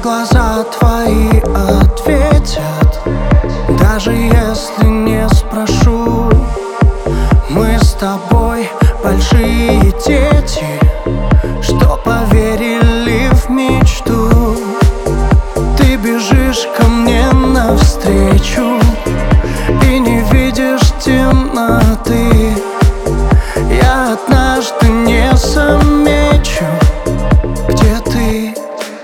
глаза твои ответят, даже если не спрошу. Мы с тобой большие дети, что поверили в мечту. Ты бежишь ко мне навстречу и не видишь темноты. Я однажды не замечу, где ты.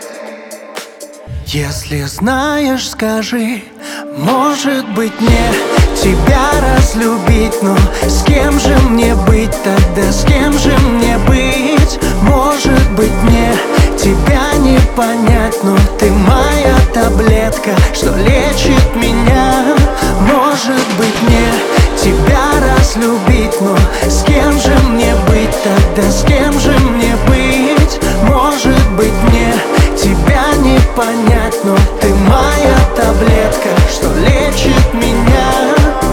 Если знаешь, скажи, может быть, мне тебя разлюбить, но с кем же мне быть тогда, с кем же мне быть? Может быть, мне тебя не понять, но ты моя таблетка, что лечит меня. Может быть, мне тебя разлюбить, но с кем же мне быть тогда, с кем же мне быть? Может быть, мне тебя не понять, но ты моя таблетка, что лечит меня.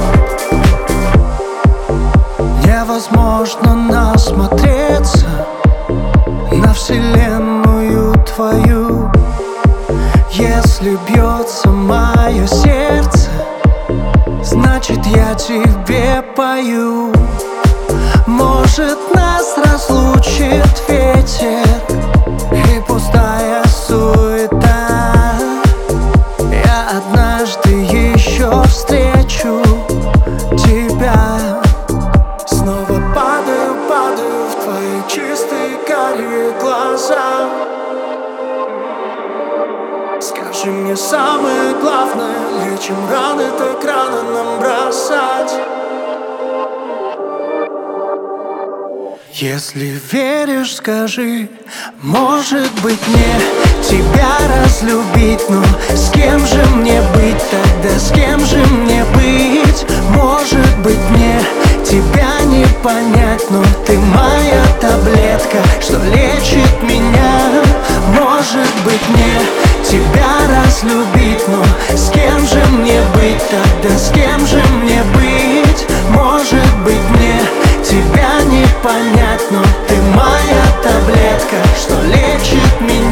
Невозможно насмотреться на вселенную твою. Если бьется мое сердце, значит я тебе пою. Может, нас разлучит ветер и пустая суета. Я однажды еще встречу тебя. Снова падаю в твои чистые карие глаза. Скажи мне самое главное, лечим раны, так рано нам бросать. Если веришь, скажи, может быть, мне тебя разлюбить, но с кем же мне быть тогда, с кем же мне быть? Может быть, мне тебя не понять, но ты моя таблетка, что лечит меня. Может быть, мне тебя разлюбить, но с кем же мне быть тогда, с кем же мне быть? Может быть, мне тебя не понять, но ты моя таблетка, что лечит меня.